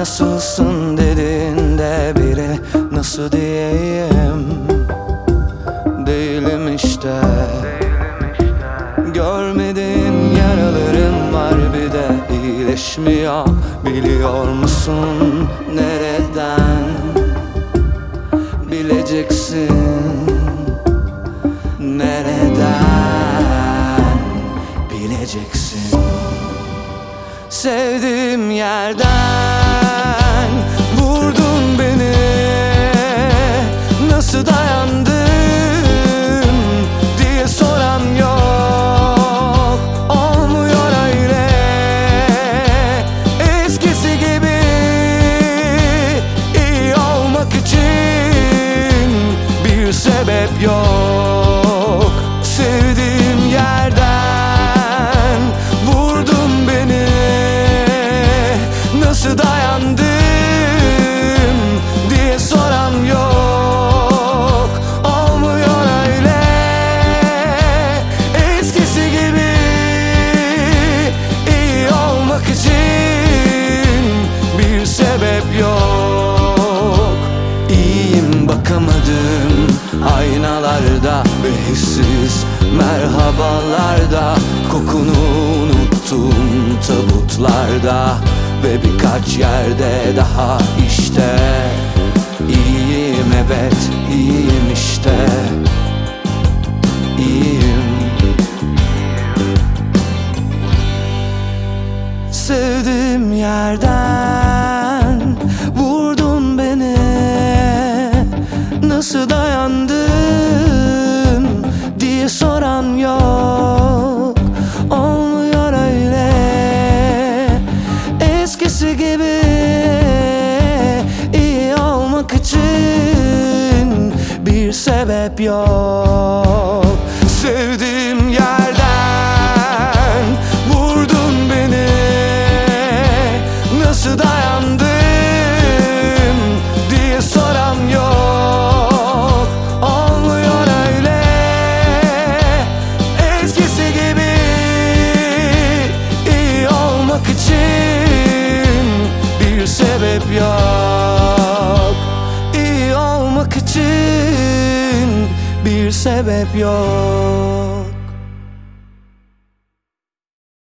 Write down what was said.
nasılsın dediğinde biri nasıl diyeyim, değilim işte. Görmediğin yaralarım var, bir de iyileşmiyor. Biliyor musun nereden? Bileceksin nereden? Bileceksin. Sevdiğim yerden vurdun beni, nasıl dayandın diye soran yok. Olmuyor öyle eskisi gibi, iyi olmak için bir sebep yok. Sevdiğim yerden vurdun beni, nasıl dayandım diye soran yok. Olmuyor öyle eskisi gibi, iyi olmak için bir sebep yok. İyiyim bakamadım aynalarda ve hissiz merhabalarda, kokunu unuttum tabutlarda ve birkaç yerde daha işte. İyiyim, evet iyiyim işte, iyiyim. Sevdiğim yerden vurdun beni, nasıl dayandım diye soran yok. Olmuyor öyle eskisi gibi, iyi olmak için bir sebep yok. Sevdiğim yerden vurdun beni, nasıl dayandım diye soran yok. Olmuyor öyle eskisi gibi, iyi olmak için bir sebep yok. İyi olmak için bir sebep yok.